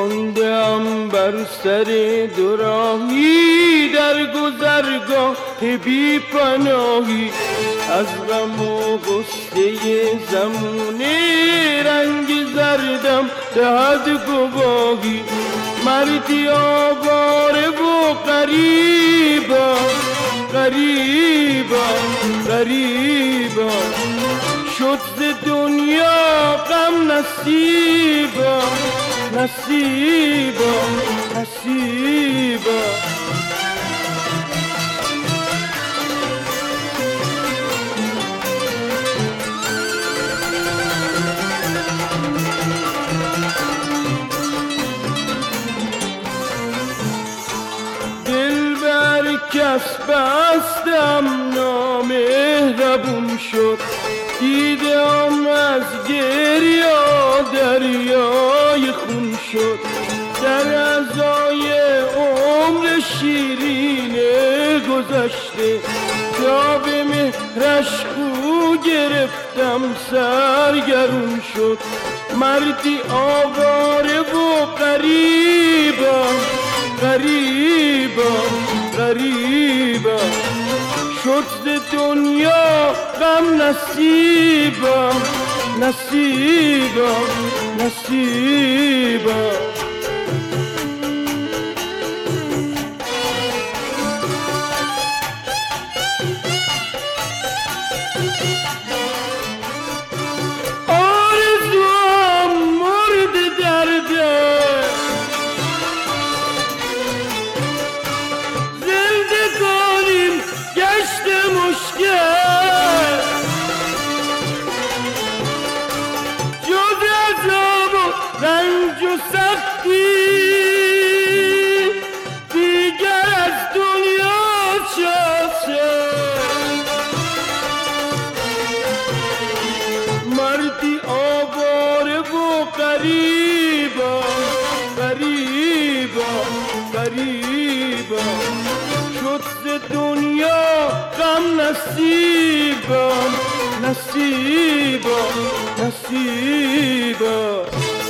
ماندم بر سر دوراهی در گذرگاه بی پناهی، از غم و غصه زمونه رنگ زردم دهد گواهی. مردی آواره و غریبم، غریبم، غریبم، شد ز دنیا غم نصیبم، نصیبم، نصیبم. کس بستم نامهربون شد، دیدم از گریا دریای خون شد. در ازای عمر شیرین گذشته تا به مهرش خو گرفتم سرگرون شد. مردی آواره و غریبم، غریبم، غریبم، شد ز دنیا غم نصیبم، نصیبم، نصیبم. رنج و سختی دیگر از دنیا چاشه، مردی آواره و غریبم، غریبم، غریبم، شد ز دنیا غم نصیبم، نصیبم، نصیبم.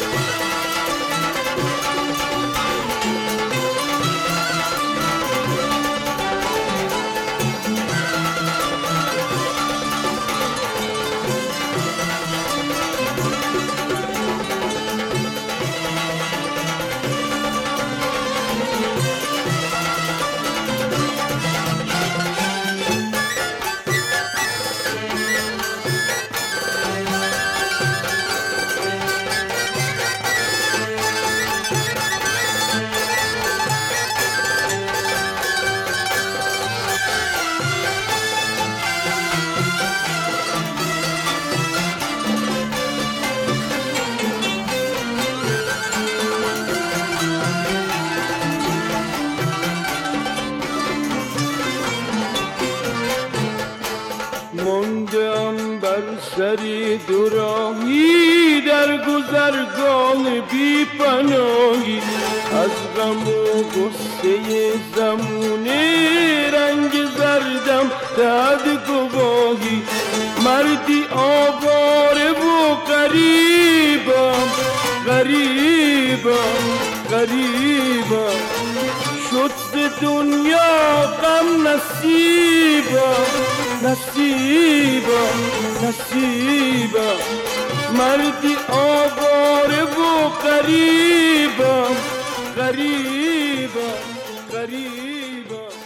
ماندم بر سر دوراهی در گذرگاه بی پناهی، از غم و غصه زمونه رنگ زردم دهد گواهی. مردی آواره و غریبم، غریبم، غریبم، شد ز دنیا غم نصیبم، نصیبم، نصیبم، مردی آواره و غریبم، غریبم، غریبم.